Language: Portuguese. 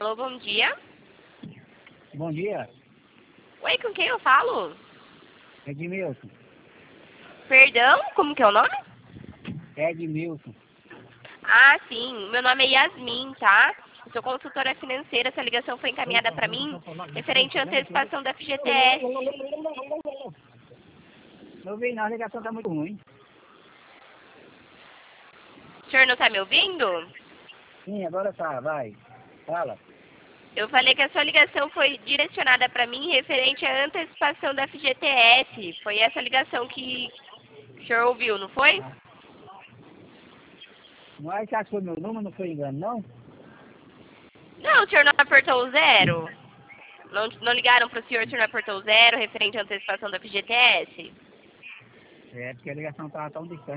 Alô, bom dia. Bom dia, Oi, com quem eu falo? Edmilson. Perdão, como que é o nome? Edmilson. Ah, sim, meu nome é Yasmin, tá? Eu sou consultora financeira, essa ligação foi encaminhada para mim, referente à antecipação da FGTS. Não ouvi não, a ligação tá muito ruim. O senhor não está me ouvindo? Sim, agora tá, vai. Fala. Eu falei que a sua ligação foi direcionada para mim referente à antecipação da FGTS. Foi essa ligação que o senhor ouviu, não foi? Mas você acha que foi meu número, não foi engano, não? Não, o senhor não apertou o zero? Não ligaram para o senhor não apertou o zero referente à antecipação da FGTS? É, porque a ligação tava tão distante.